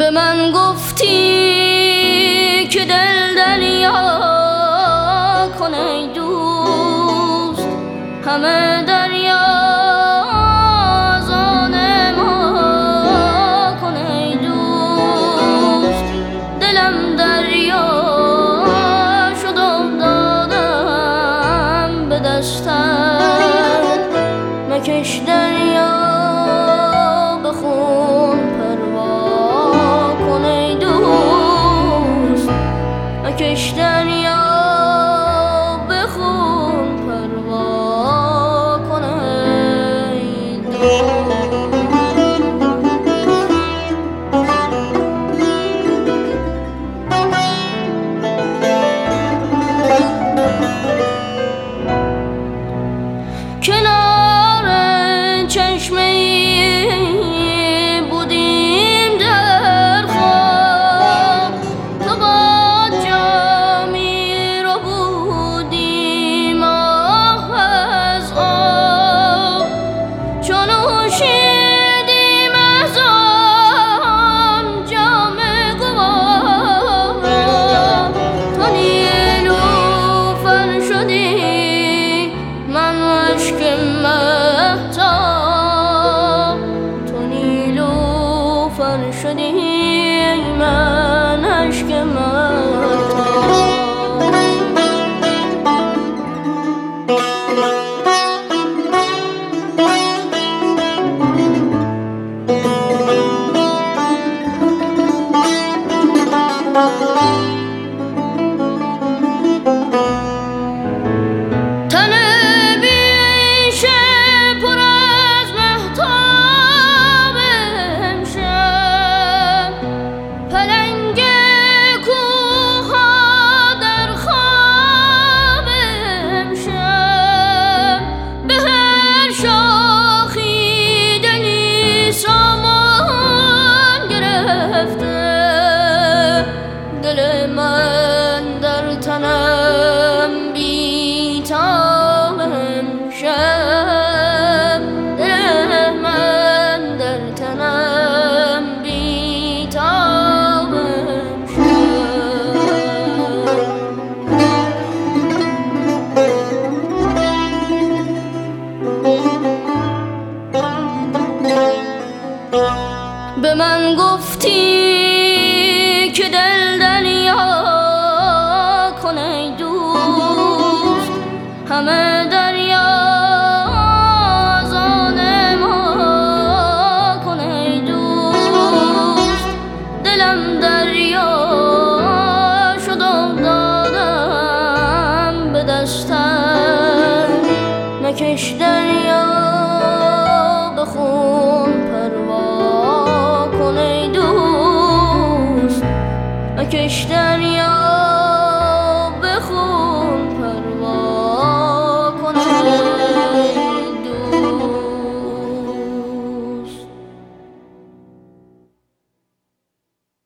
به من گفتی که دل دریا کن ای دوست، همه دریا از آن ما کن ای دوست. دلم دریا شد و دادم به دستت، مکش دریا بخون پروا کن ای دوست، مکش دریا بخون پروا کن ای دوست. کنار چشمه بودیم در خواب، تو با جامی رو بودیم آه از آب، چون نوشیدیم از آن جام گوار، تو نیلوفر شدی من اشک مهتاب، تو نیلوفر شدی من اشک مهتاب. تن بیشه پر از مهتاب امشب، پلنگ کوها در خواب امشب، به هر شاخی دلی سامان گرفته، دل من در تنم بی‌تاب امشب، دل من در تنم بی‌تاب امشب. به من گفتی که دل دریا کن ای دوست، همه دریا از آن ما کن ای دوست. دلم دریا شد و دادم به دستت، مکش